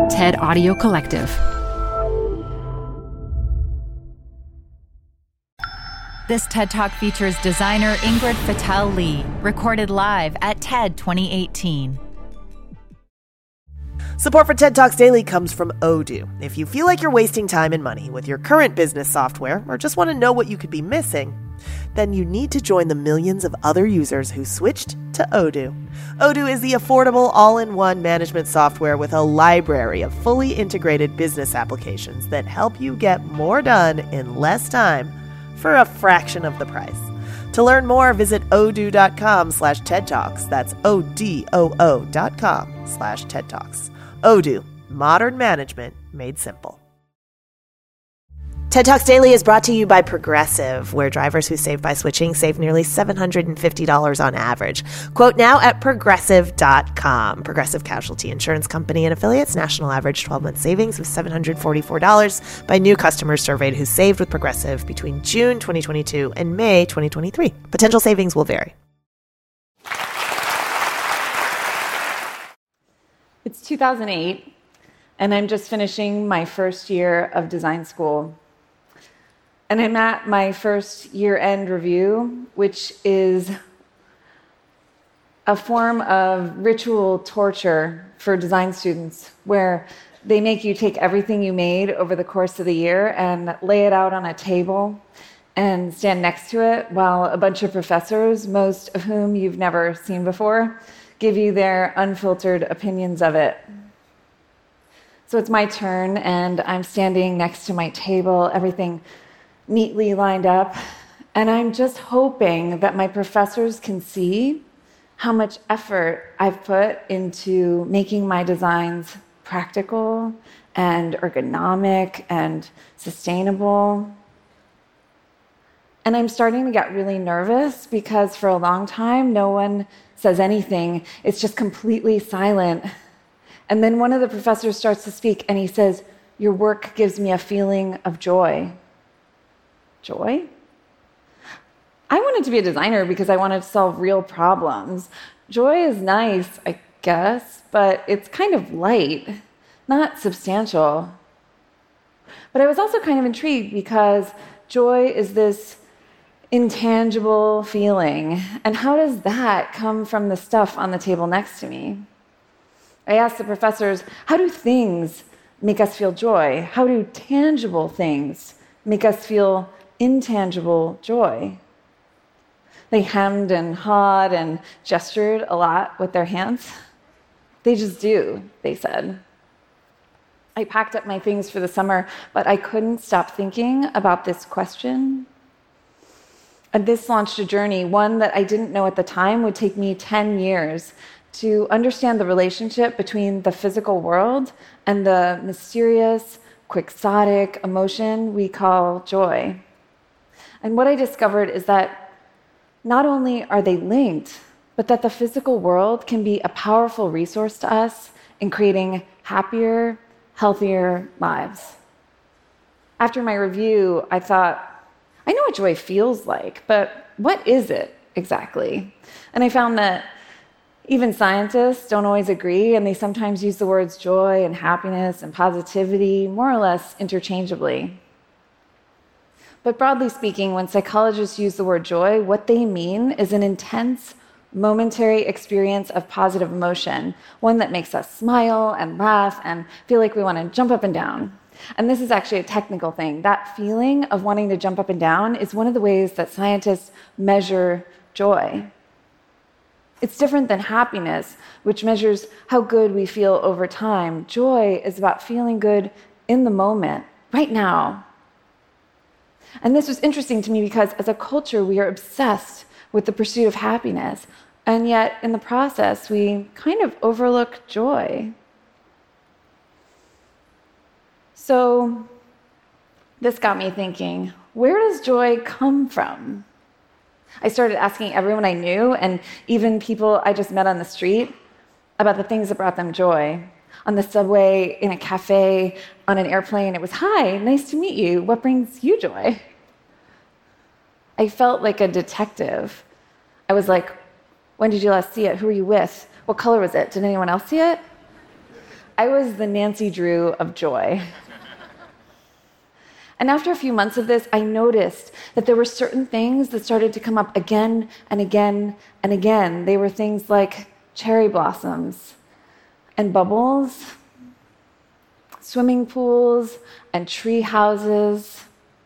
TED Audio Collective. This TED Talk features designer Ingrid Fatale-Lee, recorded live at TED 2018. Support for TED Talks Daily comes from Odoo. If you feel like you're wasting time and money with your current business software or just want to know what you could be missing, then you need to join the millions of other users who switched to Odoo. Odoo is the affordable all-in-one management software with a library of fully integrated business applications that help you get more done in less time for a fraction of the price. To learn more, visit odoo.com/TED Talks. That's ODOO.com/TED Talks. Odoo, modern management made simple. TED Talks Daily is brought to you by Progressive, where drivers who save by switching save nearly $750 on average. Quote now at Progressive.com. Progressive Casualty Insurance Company and affiliates. National average 12-month savings of $744 by new customers surveyed who saved with Progressive between June 2022 and May 2023. Potential savings will vary. It's 2008, and I'm just finishing my first year of design school. And I'm at my first year-end review, which is a form of ritual torture for design students, where they make you take everything you made over the course of the year and lay it out on a table and stand next to it while a bunch of professors, most of whom you've never seen before, give you their unfiltered opinions of it. So it's my turn, and I'm standing next to my table, everything neatly lined up, and I'm just hoping that my professors can see how much effort I've put into making my designs practical and ergonomic and sustainable. And I'm starting to get really nervous because for a long time, no one says anything. It's just completely silent. And then one of the professors starts to speak, and he says, "Your work gives me a feeling of joy." Joy? I wanted to be a designer because I wanted to solve real problems. Joy is nice, I guess, but it's kind of light, not substantial. But I was also kind of intrigued because joy is this intangible feeling. And how does that come from the stuff on the table next to me? I asked the professors, how do things make us feel joy? How do tangible things make us feel intangible joy? They hemmed and hawed and gestured a lot with their hands. They just do, they said. I packed up my things for the summer, but I couldn't stop thinking about this question. And this launched a journey, one that I didn't know at the time would take me 10 years to understand the relationship between the physical world and the mysterious, quixotic emotion we call joy. And what I discovered is that not only are they linked, but that the physical world can be a powerful resource to us in creating happier, healthier lives. After my review, I thought, I know what joy feels like, but what is it exactly? And I found that even scientists don't always agree, and they sometimes use the words joy and happiness and positivity more or less interchangeably. But broadly speaking, when psychologists use the word joy, what they mean is an intense, momentary experience of positive emotion, one that makes us smile and laugh and feel like we want to jump up and down. And this is actually a technical thing. That feeling of wanting to jump up and down is one of the ways that scientists measure joy. It's different than happiness, which measures how good we feel over time. Joy is about feeling good in the moment, right now. And this was interesting to me because as a culture, we are obsessed with the pursuit of happiness. And yet, in the process, we kind of overlook joy. So this got me thinking, where does joy come from? I started asking everyone I knew, and even people I just met on the street, about the things that brought them joy. On the subway, in a cafe, on an airplane, it was, "Hi, nice to meet you. What brings you joy?" I felt like a detective. I was like, "When did you last see it? Who were you with? What color was it? Did anyone else see it?" I was the Nancy Drew of joy. And after a few months of this, I noticed that there were certain things that started to come up again and again and again. They were things like cherry blossoms and bubbles, swimming pools and tree houses,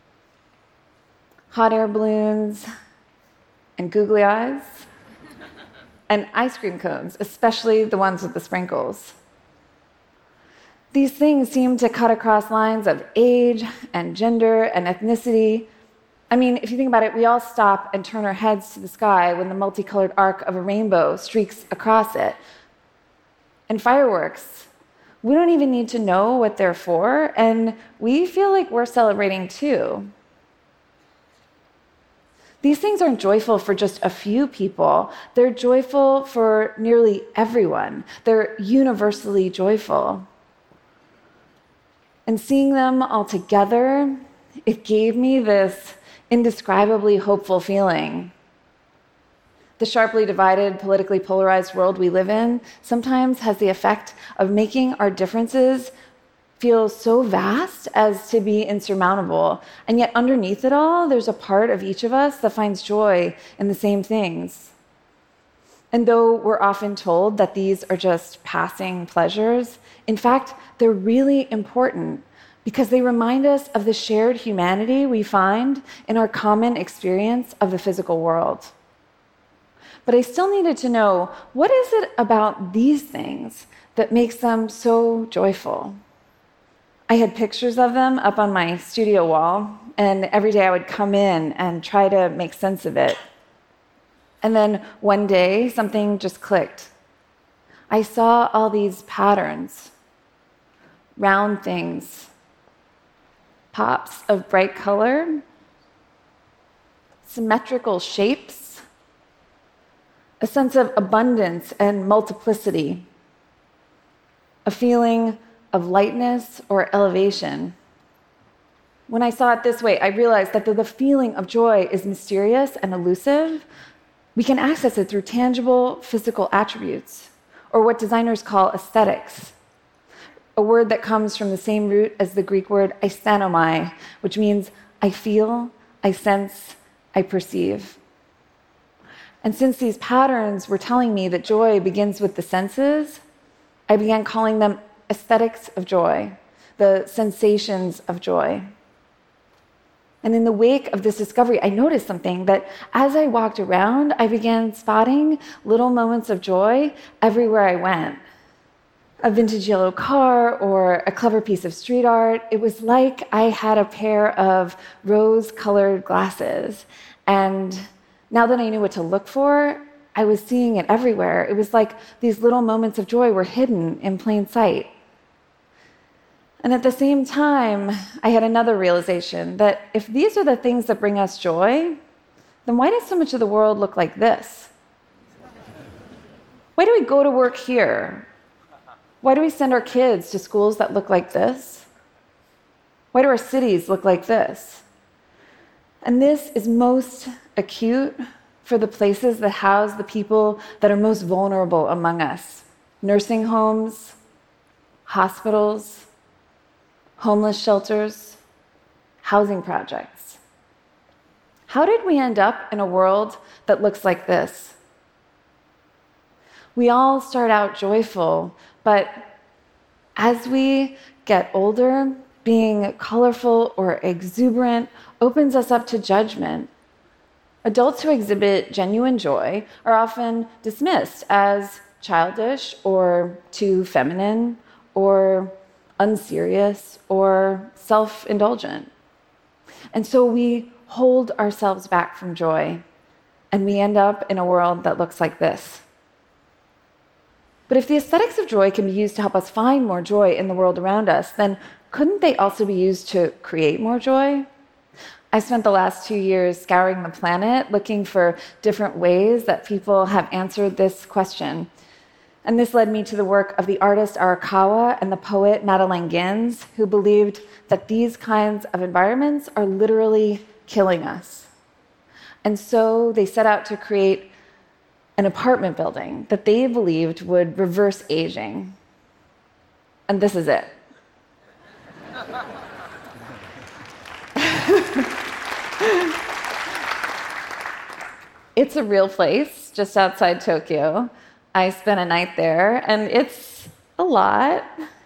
hot air balloons and googly eyes, and ice cream cones, especially the ones with the sprinkles. These things seem to cut across lines of age and gender and ethnicity. I mean, if you think about it, we all stop and turn our heads to the sky when the multicolored arc of a rainbow streaks across it. And fireworks, we don't even need to know what they're for, and we feel like we're celebrating too. These things aren't joyful for just a few people. They're joyful for nearly everyone. They're universally joyful. And seeing them all together, it gave me this indescribably hopeful feeling. The sharply divided, politically polarized world we live in sometimes has the effect of making our differences feel so vast as to be insurmountable. And yet underneath it all, there's a part of each of us that finds joy in the same things. And though we're often told that these are just passing pleasures, in fact, they're really important because they remind us of the shared humanity we find in our common experience of the physical world. But I still needed to know, what is it about these things that makes them so joyful? I had pictures of them up on my studio wall, and every day I would come in and try to make sense of it. And then one day, something just clicked. I saw all these patterns, round things, pops of bright color, symmetrical shapes, a sense of abundance and multiplicity, a feeling of lightness or elevation. When I saw it this way, I realized that though the feeling of joy is mysterious and elusive, we can access it through tangible physical attributes, or what designers call aesthetics, a word that comes from the same root as the Greek word aisthenomai, which means I feel, I sense, I perceive. And since these patterns were telling me that joy begins with the senses, I began calling them aesthetics of joy, the sensations of joy. And in the wake of this discovery, I noticed something, that as I walked around, I began spotting little moments of joy everywhere I went. A vintage yellow car or a clever piece of street art. It was like I had a pair of rose-colored glasses. And now that I knew what to look for, I was seeing it everywhere. It was like these little moments of joy were hidden in plain sight. And at the same time, I had another realization that if these are the things that bring us joy, then why does so much of the world look like this? Why do we go to work here? Why do we send our kids to schools that look like this? Why do our cities look like this? And this is most acute for the places that house the people that are most vulnerable among us. Nursing homes, hospitals, homeless shelters, housing projects. How did we end up in a world that looks like this? We all start out joyful, but as we get older, being colorful or exuberant opens us up to judgment. Adults who exhibit genuine joy are often dismissed as childish or too feminine or unserious or self-indulgent. And so we hold ourselves back from joy, and we end up in a world that looks like this. But if the aesthetics of joy can be used to help us find more joy in the world around us, then couldn't they also be used to create more joy? I spent the last 2 years scouring the planet looking for different ways that people have answered this question. And this led me to the work of the artist Arakawa and the poet Madeleine Gins, who believed that these kinds of environments are literally killing us. And so they set out to create an apartment building that they believed would reverse aging. And this is it. It's a real place just outside Tokyo. I spent a night there, and it's a lot.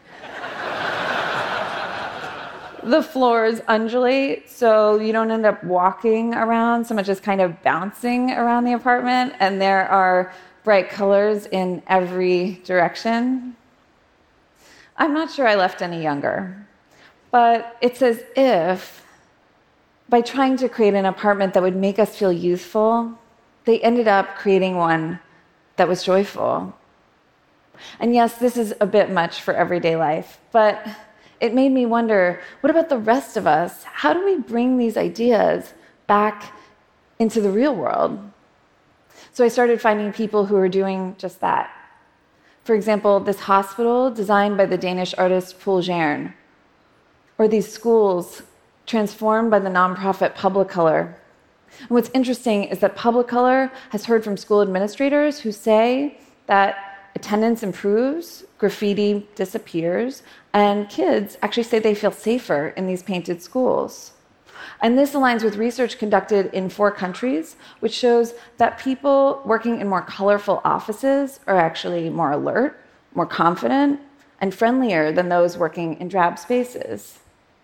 The floors undulate, so you don't end up walking around so much as kind of bouncing around the apartment, and there are bright colors in every direction. I'm not sure I left any younger, but it's as if by trying to create an apartment that would make us feel youthful, they ended up creating one that was joyful. And yes, this is a bit much for everyday life, but it made me wonder, what about the rest of us? How do we bring these ideas back into the real world? So I started finding people who are doing just that. For example, this hospital designed by the Danish artist Poul Gjern, or these schools transformed by the nonprofit Publicolor. And what's interesting is that Publicolor has heard from school administrators who say that attendance improves, graffiti disappears, and kids actually say they feel safer in these painted schools. And this aligns with research conducted in 4 countries, which shows that people working in more colorful offices are actually more alert, more confident, and friendlier than those working in drab spaces.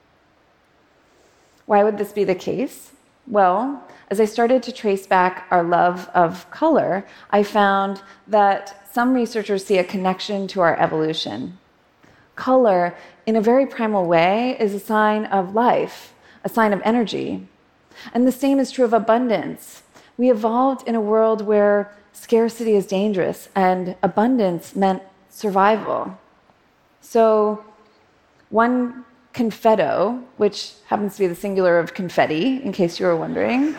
Why would this be the case? Well, as I started to trace back our love of color, I found that some researchers see a connection to our evolution. Color, in a very primal way, is a sign of life, a sign of energy. And the same is true of abundance. We evolved in a world where scarcity is dangerous and abundance meant survival. So one confetto, which happens to be the singular of confetti, in case you were wondering,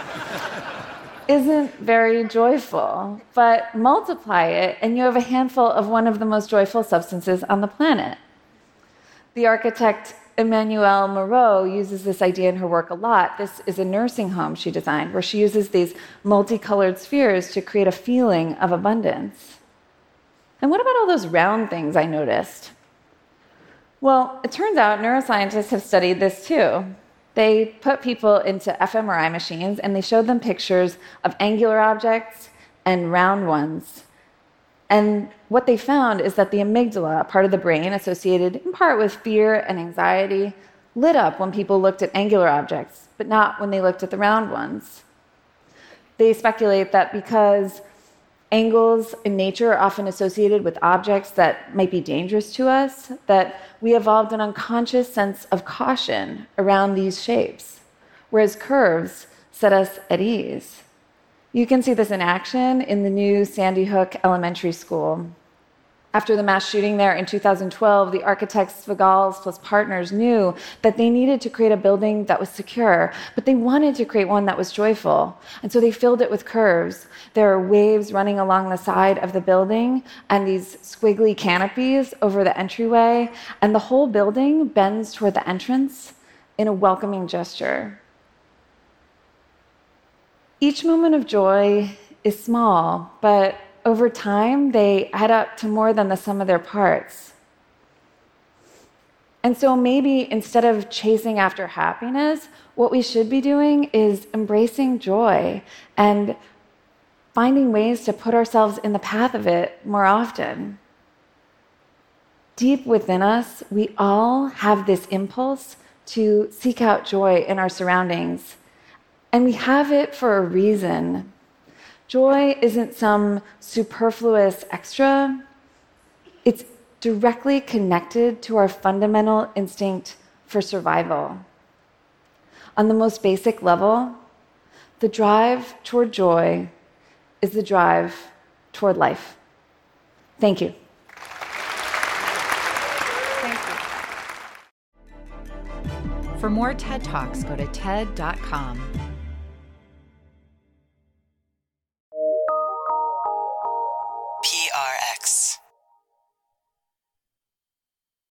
isn't very joyful, but multiply it and you have a handful of one of the most joyful substances on the planet. The architect Emmanuelle Moreau uses this idea in her work a lot. This is a nursing home she designed where she uses these multicolored spheres to create a feeling of abundance. And what about all those round things I noticed? Well, it turns out neuroscientists have studied this too. They put people into fMRI machines and they showed them pictures of angular objects and round ones. And what they found is that the amygdala, a part of the brain associated in part with fear and anxiety, lit up when people looked at angular objects, but not when they looked at the round ones. They speculate that because angles in nature are often associated with objects that might be dangerous to us, that we evolved an unconscious sense of caution around these shapes, whereas curves set us at ease. You can see this in action in the new Sandy Hook Elementary School. After the mass shooting there in 2012, the architects Svigals plus partners knew that they needed to create a building that was secure, but they wanted to create one that was joyful. And so they filled it with curves. There are waves running along the side of the building and these squiggly canopies over the entryway, and the whole building bends toward the entrance in a welcoming gesture. Each moment of joy is small, but over time, they add up to more than the sum of their parts. And so maybe instead of chasing after happiness, what we should be doing is embracing joy and finding ways to put ourselves in the path of it more often. Deep within us, we all have this impulse to seek out joy in our surroundings. And we have it for a reason. Joy isn't some superfluous extra. It's directly connected to our fundamental instinct for survival. On the most basic level, the drive toward joy is the drive toward life. Thank you. For more TED Talks, go to TED.com.